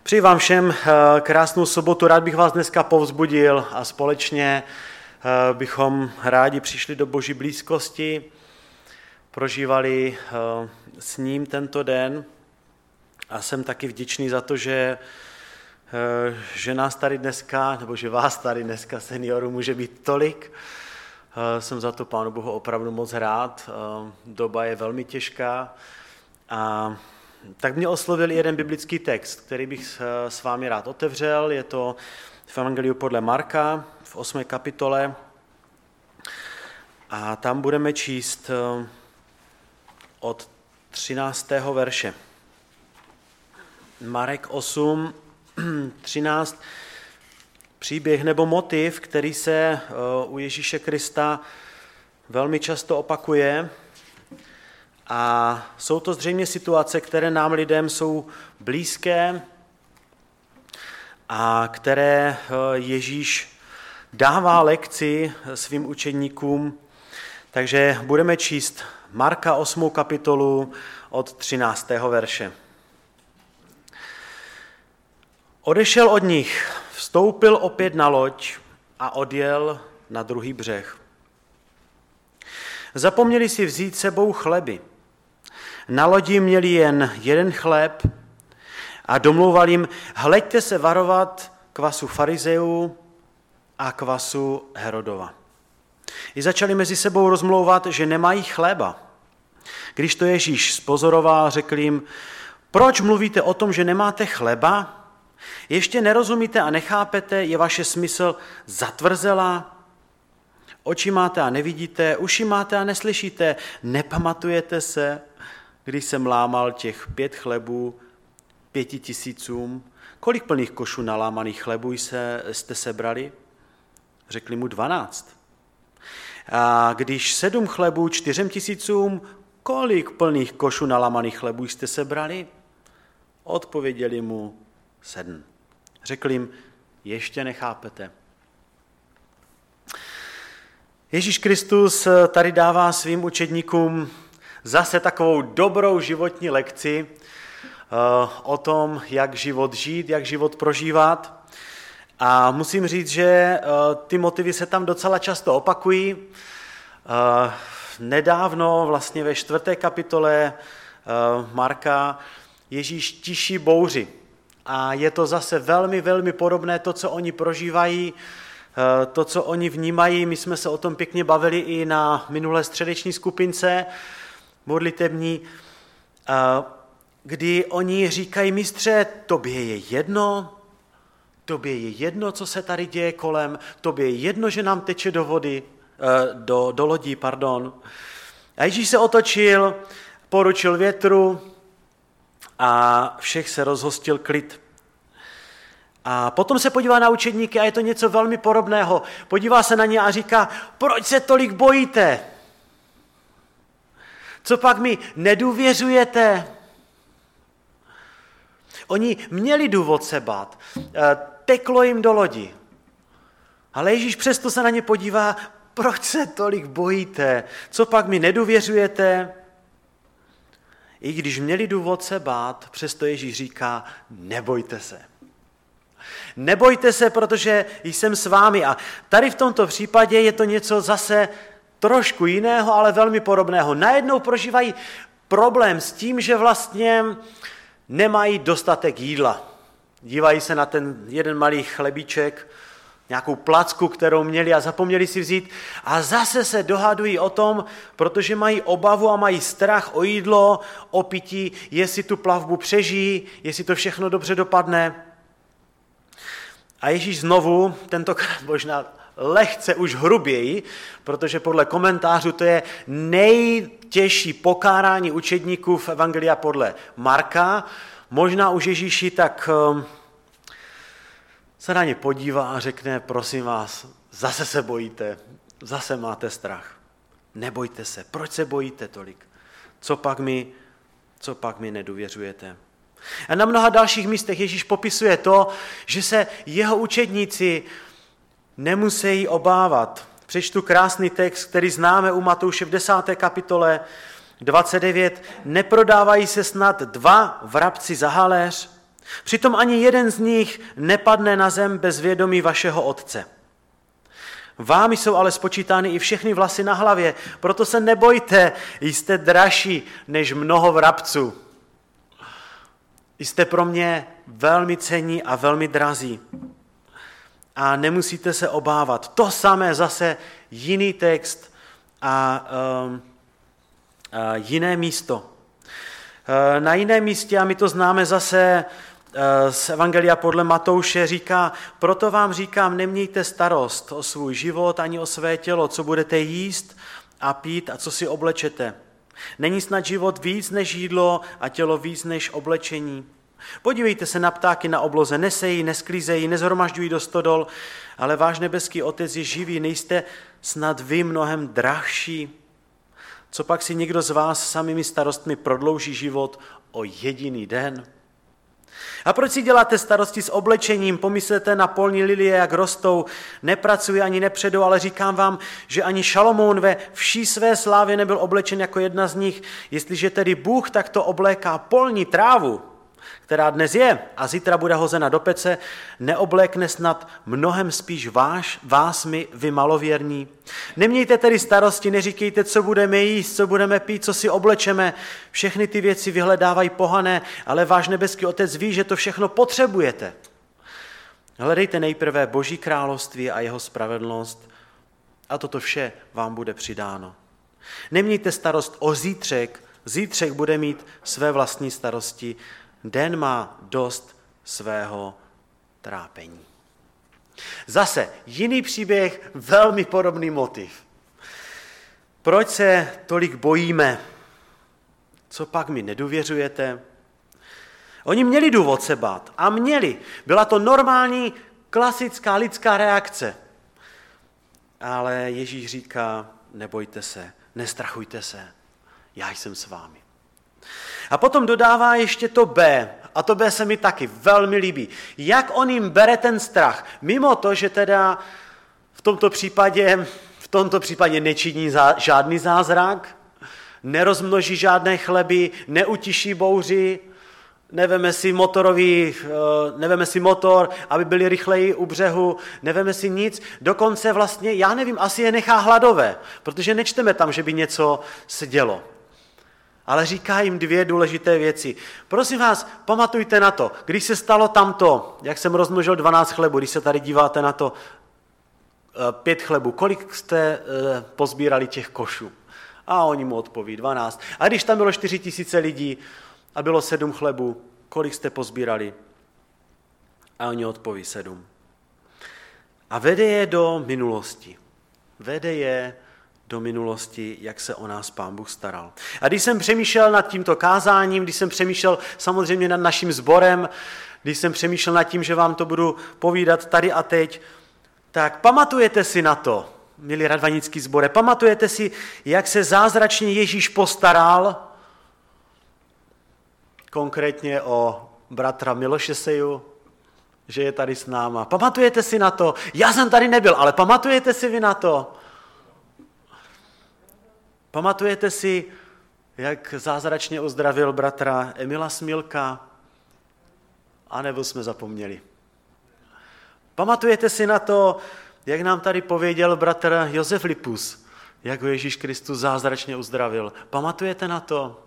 Přeji vám všem krásnou sobotu, rád bych vás dneska povzbudil a společně bychom rádi přišli do Boží blízkosti, prožívali s ním tento den a jsem taky vděčný za to, že nás tady dneska, nebo že vás tady dneska seniorů může být tolik. Jsem za to Pánu Bohu opravdu moc rád, doba je velmi těžká a tak mě oslovil jeden biblický text, který bych s vámi rád otevřel. Je to v Evangeliu podle Marka v 8. kapitole a tam budeme číst od 13. verše. Marek 8, 13, příběh nebo motiv, který se u Ježíše Krista velmi často opakuje. A jsou to zřejmě situace, které nám lidem jsou blízké a které Ježíš dává lekci svým učedníkům. Takže budeme číst Marka 8. kapitolu od 13. verše. Odešel od nich, vstoupil opět na loď a odjel na druhý břeh. Zapomněli si vzít sebou chleby. Na lodi měli jen jeden chléb a domlouval jim, hleďte se varovat kvasu farizeů a kvasu Herodova. I začali mezi sebou rozmlouvat, že nemají chléba. Když to Ježíš spozoroval, řekl jim, proč mluvíte o tom, že nemáte chleba? Ještě nerozumíte a nechápete, je vaše smysl zatvrzelá? Oči máte a nevidíte, uši máte a neslyšíte, nepamatujete se, když jsem lámal těch 5 chlebů 5 000, kolik plných košů nalámaných chlebů jste sebrali? Řekli mu 12. A když 7 chlebů 4 000, kolik plných košů nalámaných chlebů jste sebrali? Odpověděli mu 7. Řekl jim, ještě nechápete. Ježíš Kristus tady dává svým učedníkům zase takovou dobrou životní lekci o tom, jak život žít, jak život prožívat. A musím říct, že ty motivy se tam docela často opakují. Nedávno, vlastně ve 4. kapitole Marka, Ježíš tiší bouři. A je to zase velmi, velmi podobné to, co oni prožívají, to, co oni vnímají. My jsme se o tom pěkně bavili i na minulé středeční skupince modlitební, kdy oni říkají, mistře, tobě je jedno, co se tady děje kolem, tobě je jedno, že nám teče do vody, do lodí, pardon. A Ježíš se otočil, poručil větru a všech se rozhostil klid. A potom se podívá na učedníky a je to něco velmi podobného. Podívá se na ně a říká, proč se tolik bojíte? Co pak mi nedůvěřujete? Oni měli důvod se bát. Teklo jim do lodi. Ale Ježíš přesto se na ně podívá, proč se tolik bojíte? Co pak mi nedůvěřujete? I když měli důvod se bát, přesto Ježíš říká, nebojte se. Nebojte se, protože jsem s vámi. A tady v tomto případě je to něco zase trošku jiného, ale velmi podobného. Najednou prožívají problém s tím, že vlastně nemají dostatek jídla. Dívají se na ten jeden malý chlebíček, nějakou placku, kterou měli a zapomněli si vzít a zase se dohadují o tom, protože mají obavu a mají strach o jídlo, o pití, jestli tu plavbu přežijí, jestli to všechno dobře dopadne. A Ježíš znovu, tentokrát možná lehce už hruběji, protože podle komentářů to je nejtěžší pokárání učedníků v Evangelia podle Marka. Možná už Ježíši tak se na ně podívá a řekne, prosím vás, zase se bojíte, zase máte strach. Nebojte se, proč se bojíte tolik? Co pak mi nedůvěřujete? A na mnoha dalších místech Ježíš popisuje to, že se jeho učedníci nemusí obávat. Přečtu krásný text, který známe u Matouše v 10. kapitole 29. Neprodávají se snad 2 vrabci za haléř Přitom ani jeden z nich nepadne na zem bez vědomí vašeho Otce. Vám jsou ale spočítány i všechny vlasy na hlavě, proto se nebojte, jste dražší než mnoho vrabců. Jste pro mě velmi cenní a velmi drazí. A nemusíte se obávat. To samé zase jiný text a jiné místo. Na jiném místě, a my to známe zase z Evangelia podle Matouše, říká, proto vám říkám, nemějte starost o svůj život ani o své tělo, co budete jíst a pít a co si oblečete. Není snad život víc než jídlo a tělo víc než oblečení. Podívejte se na ptáky na obloze, nesejí, nesklízejí, nezhromažďují do stodol, ale váš nebeský Otec je živý, nejste snad vy mnohem drahší. Co pak si někdo z vás samými starostmi prodlouží život o jediný den? A proč si děláte starosti s oblečením? Pomyslete na polní lilie, jak rostou, nepracují ani nepředou, ale říkám vám, že ani Šalomoun ve vší své slávě nebyl oblečen jako jedna z nich. Jestliže tedy Bůh takto obléká polní trávu, která dnes je a zítra bude hozena do pece, neoblékne snad mnohem spíš vás my, vy malověrní. Nemějte tedy starosti, neříkejte, co budeme jíst, co budeme pít, co si oblečeme. Všechny ty věci vyhledávají pohané, ale váš nebeský Otec ví, že to všechno potřebujete. Hledejte nejprve Boží království a jeho spravedlnost a toto vše vám bude přidáno. Nemějte starost o zítřek, zítřek bude mít své vlastní starosti, den má dost svého trápení. Zase jiný příběh, velmi podobný motiv. Proč se tolik bojíme? Co pak mi nedůvěřujete? Oni měli důvod se bát a měli. Byla to normální, klasická lidská reakce. Ale Ježíš říká, nebojte se, nestrachujte se, já jsem s vámi. A potom dodává ještě to B, a to B se mi taky velmi líbí. Jak on jim bere ten strach, mimo to, že teda v tomto případě nečiní žádný zázrak, nerozmnoží žádné chleby, neutiší bouři, neveme si motor, aby byli rychleji u břehu, neveme si nic, dokonce vlastně, já nevím, asi je nechá hladové, protože nečteme tam, že by něco se dělo. Ale říká jim dvě důležité věci. Prosím vás, pamatujte na to, když se stalo tamto, jak jsem rozmnožil 12 chlebů, když se tady díváte na to 5 chlebů, kolik jste pozbírali těch košů? A oni mu odpoví 12. A když tam bylo 4 000 lidí a bylo 7 chlebů, kolik jste pozbírali? A oni odpoví 7. A vede je do minulosti. Vede je do minulosti, jak se o nás Pán Bůh staral. A když jsem přemýšlel nad tímto kázáním, když jsem přemýšlel samozřejmě nad naším sborem, když jsem přemýšlel nad tím, že vám to budu povídat tady a teď, tak pamatujete si na to, milí radvanický sbore, pamatujete si, jak se zázračně Ježíš postaral, konkrétně o bratra Miloše Seju, že je tady s náma. Pamatujete si na to? Já jsem tady nebyl, ale pamatujete si vy na to? Pamatujete si, jak zázračně uzdravil bratra Emila Smilka? A nebo jsme zapomněli? Pamatujete si na to, jak nám tady pověděl bratr Josef Lipus, jak ho Ježíš Kristus zázračně uzdravil? Pamatujete na to?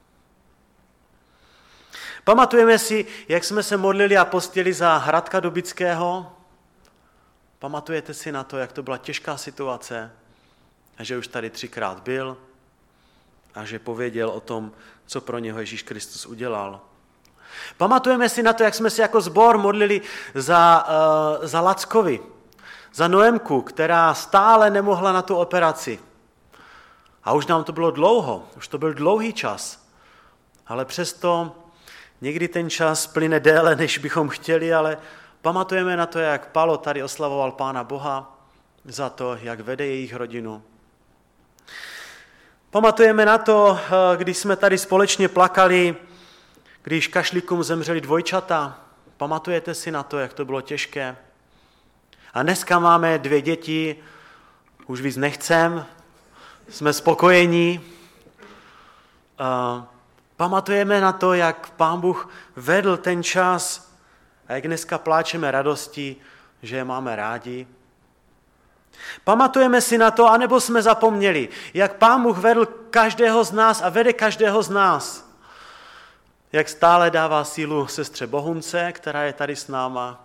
Pamatujeme si, jak jsme se modlili a postili za Hradka Dubického? Pamatujete si na to, jak to byla těžká situace? A že už tady 3krát byl a že pověděl o tom, co pro něho Ježíš Kristus udělal. Pamatujeme si na to, jak jsme se jako sbor modlili za Lackovi, za Noemku, která stále nemohla na tu operaci. A už nám to bylo dlouho, už to byl dlouhý čas. Ale přesto někdy ten čas plyne déle, než bychom chtěli, ale pamatujeme na to, jak Palo tady oslavoval Pána Boha za to, jak vede jejich rodinu. Pamatujeme na to, když jsme tady společně plakali, když kašlíkům zemřeli dvojčata. Pamatujete si na to, jak to bylo těžké? A dneska máme 2 děti, už víc nechcem, jsme spokojení. Pamatujeme na to, jak Pán Bůh vedl ten čas a jak dneska pláčeme radostí, že je máme rádi. Pamatujeme si na to, anebo jsme zapomněli, jak Pán Bůh vedl každého z nás a vede každého z nás. Jak stále dává sílu sestře Bohunce, která je tady s náma.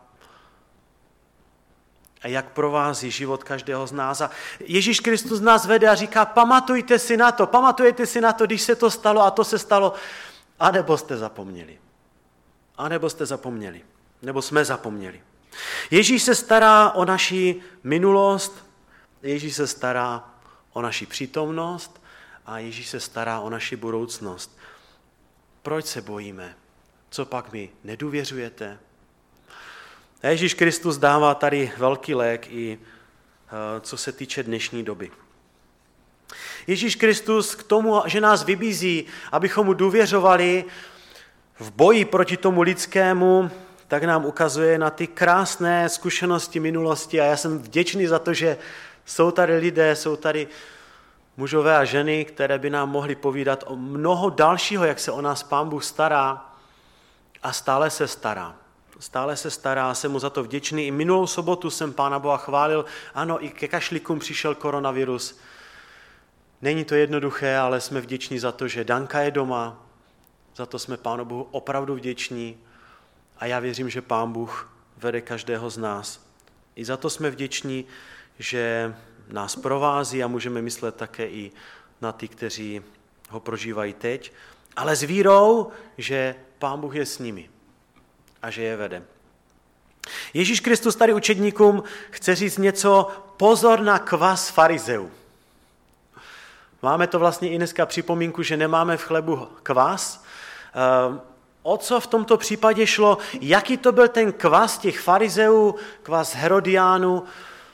A jak provází život každého z nás. A Ježíš Kristus nás vede a říká, pamatujte si na to, pamatujete si na to, když se to stalo a to se stalo, anebo jste zapomněli. Anebo jste zapomněli, nebo jsme zapomněli. Ježíš se stará o naši minulost, Ježíš se stará o naši přítomnost a Ježíš se stará o naši budoucnost. Proč se bojíme? Co pak mi nedůvěřujete? A Ježíš Kristus dává tady velký lék i co se týče dnešní doby. Ježíš Kristus k tomu, že nás vybízí, abychom mu důvěřovali v boji proti tomu lidskému, tak nám ukazuje na ty krásné zkušenosti minulosti a já jsem vděčný za to, že jsou tady lidé, jsou tady mužové a ženy, které by nám mohli povídat o mnoho dalšího, jak se o nás Pán Bůh stará a stále se stará. Stále se stará, jsem mu za to vděčný. I minulou sobotu jsem Pána Boha chválil. Ano, i ke kašlíkům přišel koronavirus. Není to jednoduché, ale jsme vděční za to, že Danka je doma. Za to jsme Pánu Bohu opravdu vděční. A já věřím, že Pán Bůh vede každého z nás. I za to jsme vděční, že nás provází a můžeme myslet také i na ty, kteří ho prožívají teď. Ale s vírou, že Pán Bůh je s nimi a že je vede. Ježíš Kristus tady učedníkům chce říct něco, pozor na kvas farizeů. Máme to vlastně i dneska připomínku, že nemáme v chlebu kvas. O co v tomto případě šlo? Jaký to byl ten kvas těch farizeů, kvas Herodiánů?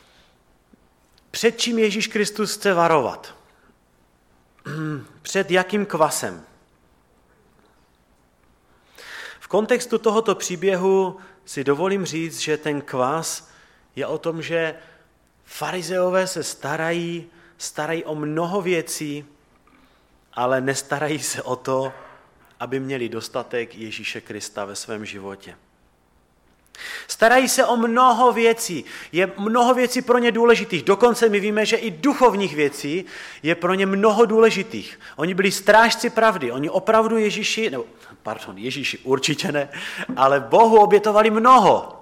Před čím Ježíš Kristus chce varovat? Před jakým kvasem? V kontextu tohoto příběhu si dovolím říct, že ten kvas je o tom, že farizeové se starají o mnoho věcí, ale nestarají se o to, aby měli dostatek Ježíše Krista ve svém životě. Starají se o mnoho věcí, je mnoho věcí pro ně důležitých. Dokonce my víme, že i duchovních věcí je pro ně mnoho důležitých. Oni byli strážci pravdy, oni opravdu Ježíši určitě ne, ale Bohu obětovali mnoho.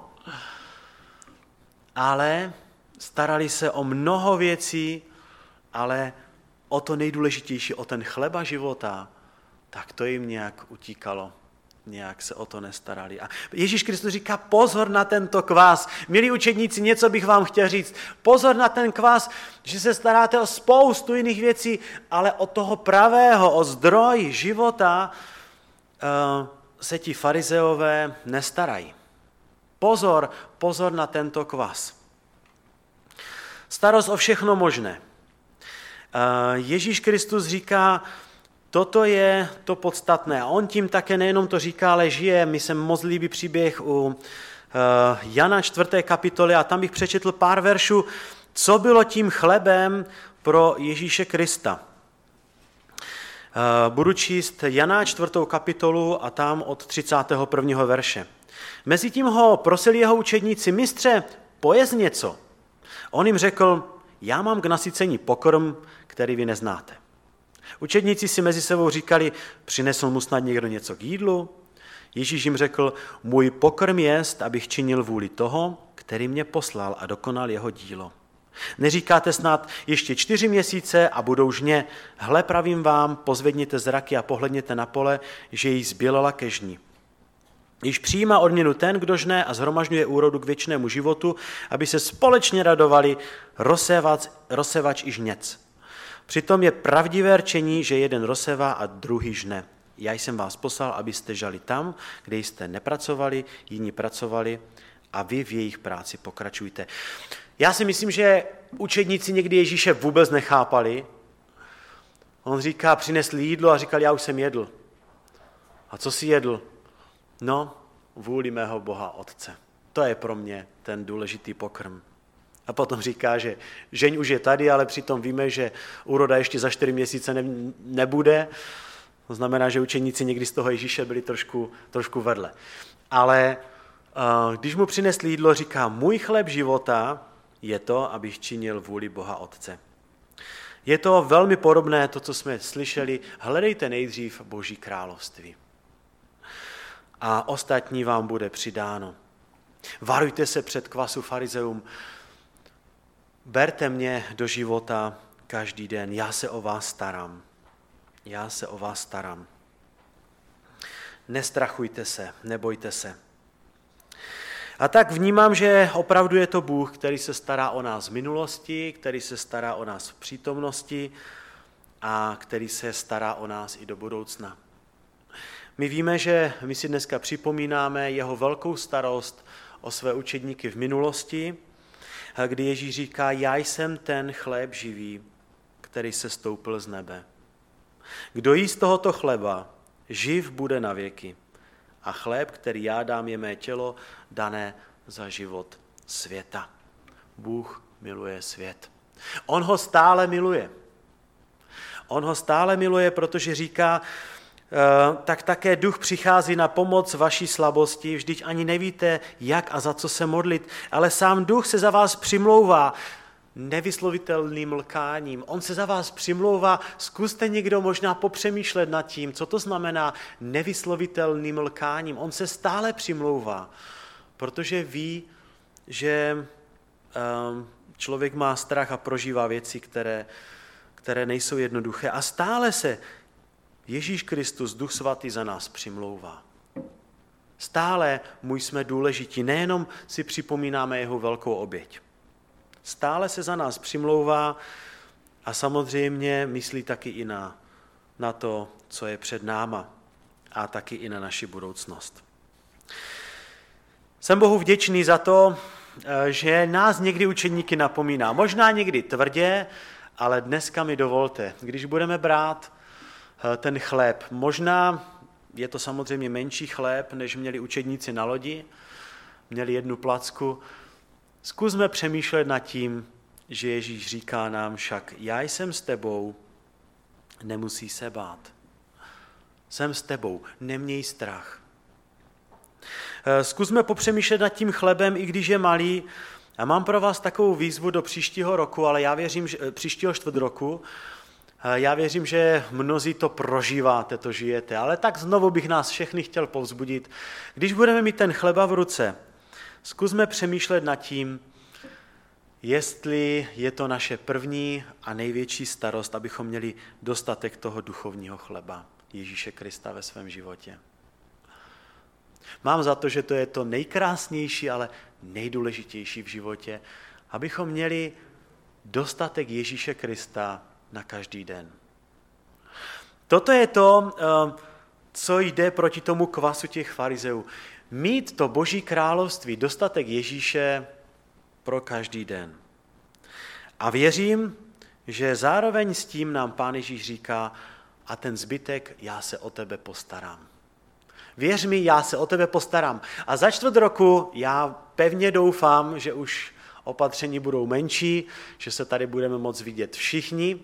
Ale starali se o mnoho věcí, ale o to nejdůležitější, o ten chleba života, tak to jim nějak utíkalo. Nějak se o to nestarali. A Ježíš Kristus říká, pozor na tento kvás. Milí učedníci, něco bych vám chtěl říct. Pozor na ten kvás, že se staráte o spoustu jiných věcí, ale o toho pravého, o zdroj života se ti farizeové nestarají. Pozor na tento kvas. Starost o všechno možné. Ježíš Kristus říká, toto je to podstatné. A on tím také nejenom to říká, ale žije. Mi se moc líbí příběh u Jana 4. kapitoly a tam bych přečetl pár veršů, co bylo tím chlebem pro Ježíše Krista. Budu číst Jana 4. kapitolu a tam od 31. verše. Mezitím ho prosili jeho učedníci, mistře, pojez něco. On jim řekl, já mám k nasycení pokrm, který vy neznáte. Učedníci si mezi sebou říkali, přinesl mu snad někdo něco k jídlu? Ježíš jim řekl, můj pokrm jest, abych činil vůli toho, který mě poslal a dokonal jeho dílo. Neříkáte snad ještě 4 měsíce a budou žně. Hle, pravím vám, pozvedněte zraky a pohledněte na pole, že jí zbělala ke žni. Již přijímá odměnu ten, kdo žne a shromažďuje úrodu k věčnému životu, aby se společně radovali rozsévač i žněc. Přitom je pravdivé rčení, že jeden rozsévá a druhý žne. Já jsem vás poslal, abyste žali tam, kde jste nepracovali, jiní pracovali a vy v jejich práci pokračujte. Já si myslím, že učedníci někdy Ježíše vůbec nechápali. On říká, přinesli jídlo a říkal, já už jsem jedl. A co jsi jedl? No, vůli mého Boha Otce. To je pro mě ten důležitý pokrm. A potom říká, že žeň už je tady, ale přitom víme, že úroda ještě za 4 měsíce nebude. To znamená, že učeníci někdy z toho Ježíše byli trošku vedle. Ale když mu přinesli jídlo, říká, můj chléb života je to, abych činil vůli Boha Otce. Je to velmi podobné to, co jsme slyšeli, hledejte nejdřív Boží království. A ostatní vám bude přidáno. Varujte se před kvasu farizeům. Berte mě do života každý den, já se o vás starám. Já se o vás starám. Nestrachujte se, nebojte se. A tak vnímám, že opravdu je to Bůh, který se stará o nás v minulosti, který se stará o nás v přítomnosti a který se stará o nás i do budoucna. My víme, že my si dneska připomínáme jeho velkou starost o své učedníky v minulosti, kdy Ježíš říká, já jsem ten chléb živý, který se stoupil z nebe. Kdo jí z tohoto chleba, živ bude na věky. A chléb, který já dám, je mé tělo, dané za život světa. Bůh miluje svět. On ho stále miluje. On ho stále miluje, protože říká, tak také duch přichází na pomoc vaší slabosti, vždyť ani nevíte, jak a za co se modlit, ale sám duch se za vás přimlouvá nevyslovitelným lkáním. On se za vás přimlouvá, zkuste někdo možná popřemýšlet nad tím, co to znamená nevyslovitelným lkáním. On se stále přimlouvá, protože ví, že člověk má strach a prožívá věci, které nejsou jednoduché. A stále se Ježíš Kristus, Duch Svatý, za nás přimlouvá. Stále mu jsme důležití, nejenom si připomínáme jeho velkou oběť. Stále se za nás přimlouvá a samozřejmě myslí taky i na to, co je před náma a taky i na naši budoucnost. Jsem Bohu vděčný za to, že nás někdy učeníky napomíná. Možná někdy tvrdě, ale dneska mi dovolte, když budeme brát ten chléb, možná je to samozřejmě menší chléb, než měli učedníci na lodi, měli jednu placku. Zkusme přemýšlet nad tím, že Ježíš říká nám však, já jsem s tebou, nemusí se bát. Jsem s tebou, neměj strach. Zkusme popřemýšlet nad tím chlebem, i když je malý. A mám pro vás takovou výzvu do příštího roku, ale já věřím, že příštího čtvrtroku, já věřím, že mnozí to prožíváte, to žijete, ale tak znovu bych nás všechny chtěl povzbudit. Když budeme mít ten chleba v ruce, zkusme přemýšlet nad tím, jestli je to naše první a největší starost, abychom měli dostatek toho duchovního chleba Ježíše Krista ve svém životě. Mám za to, že to je to nejkrásnější, ale nejdůležitější v životě, abychom měli dostatek Ježíše Krista na každý den. Toto je to, co jde proti tomu kvasu těch farizeů. Mít to Boží království, dostatek Ježíše pro každý den. A věřím, že zároveň s tím nám Pán Ježíš říká, a ten zbytek, já se o tebe postarám. Věř mi, já se o tebe postarám. A za čtvrt roku já pevně doufám, že už opatření budou menší, že se tady budeme moct vidět všichni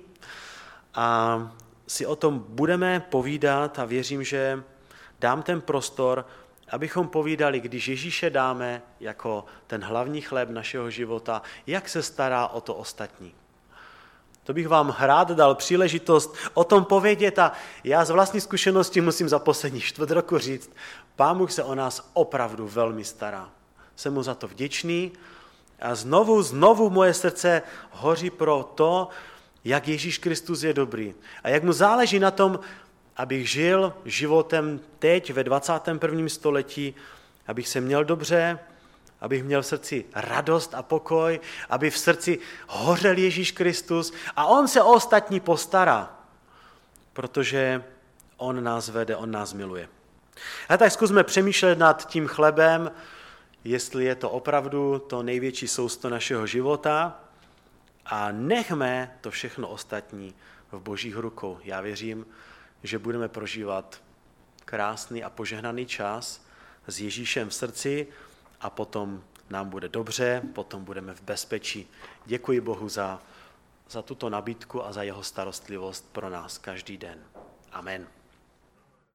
a si o tom budeme povídat a věřím, že dám ten prostor, abychom povídali, když Ježíše dáme jako ten hlavní chléb našeho života, jak se stará o to ostatní. To bych vám rád dal příležitost o tom povědět a já z vlastní zkušenosti musím za poslední čtvrt roku říct, Pán Bůh se o nás opravdu velmi stará. Jsem mu za to vděčný a znovu moje srdce hoří pro to, jak Ježíš Kristus je dobrý a jak mu záleží na tom, abych žil životem teď ve 21. století, abych se měl dobře, abych měl v srdci radost a pokoj, aby v srdci hořel Ježíš Kristus a on se o ostatní postará, protože on nás vede, on nás miluje. A tak zkusme přemýšlet nad tím chlebem, jestli je to opravdu to největší sousto našeho života a nechme to všechno ostatní v Božích rukou. Já věřím, že budeme prožívat krásný a požehnaný čas s Ježíšem v srdci a potom nám bude dobře, potom budeme v bezpečí. Děkuji Bohu za tuto nabídku a za jeho starostlivost pro nás každý den. Amen.